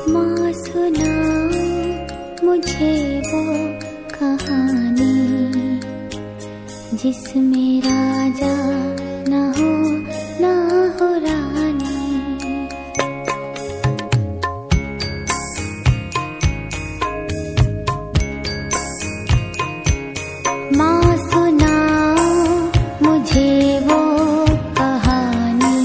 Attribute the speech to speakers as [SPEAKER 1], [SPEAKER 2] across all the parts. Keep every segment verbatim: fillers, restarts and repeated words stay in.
[SPEAKER 1] माँ सुनाओ मुझे वो कहानी जिसमें राजा ना हो ना हो रानी। माँ सुनाओ मुझे वो कहानी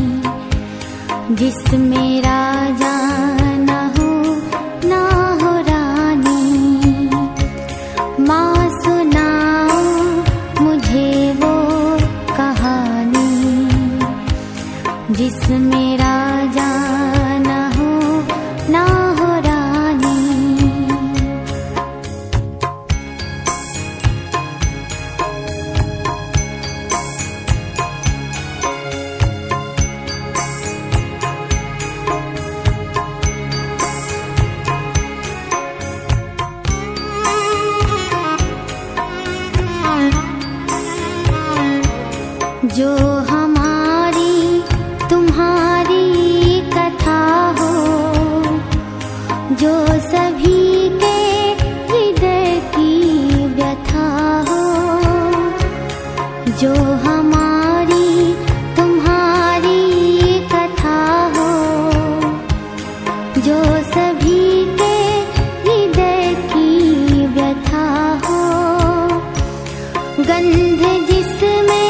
[SPEAKER 1] जिसमें राजा ना हो ना हो रानी। माँ सुनाओ मुझे वो कहानी जिसमें राजा ना हो ना हो रानी। जो हमारी तुम्हारी कथा हो, जो सभी के हृदय की व्यथा हो। जो हमारी तुम्हारी कथा हो, जो सभी के हृदय की व्यथा हो। गंध जिसमें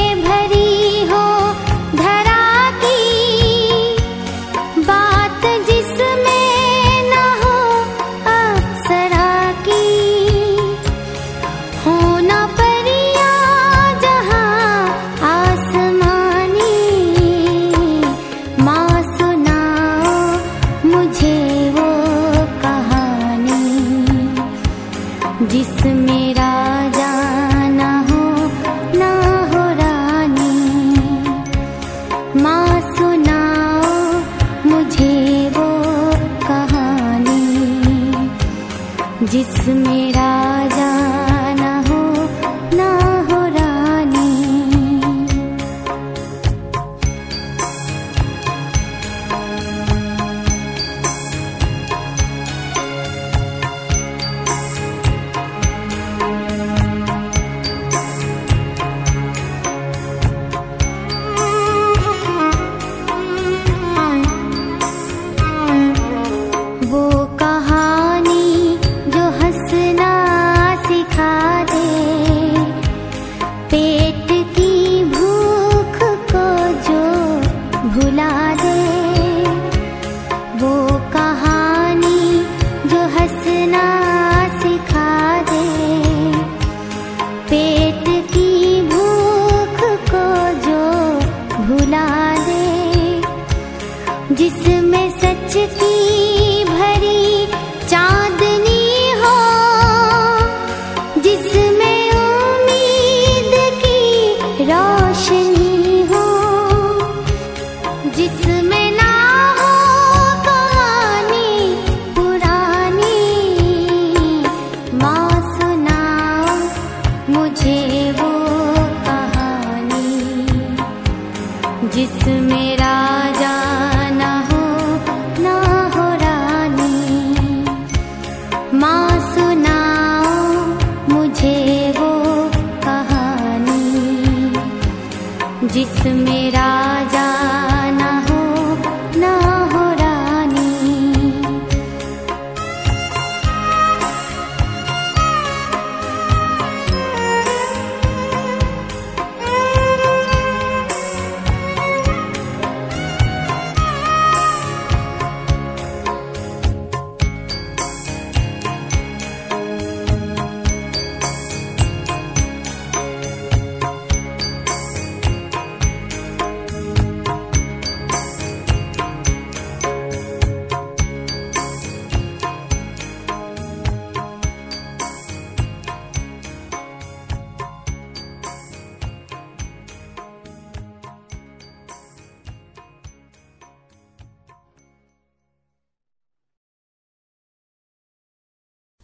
[SPEAKER 1] जिसमें राजा ना हो ना हो रानी। माँ सुनाओ मुझे वो कहानी जिसमें राजा ना हो ना हो रानी। वो कहानी जो हंसना सिखा दे, पेट की भूख को जो भुला दे। वो कहानी जो हंसना सिखा दे, पेट की भूख को जो भुला दे। जिसमें सच की भरी चांदनी हो, जिसमें उम्मीद की रोशनी हो। जिसमें ना हो कहानी पुरानी। माँ सुनाओ मुझे वो कहानी जिसमें राजा ना हो ना हो रानी। माँ सुनाओ मुझे वो कहानी जिसमें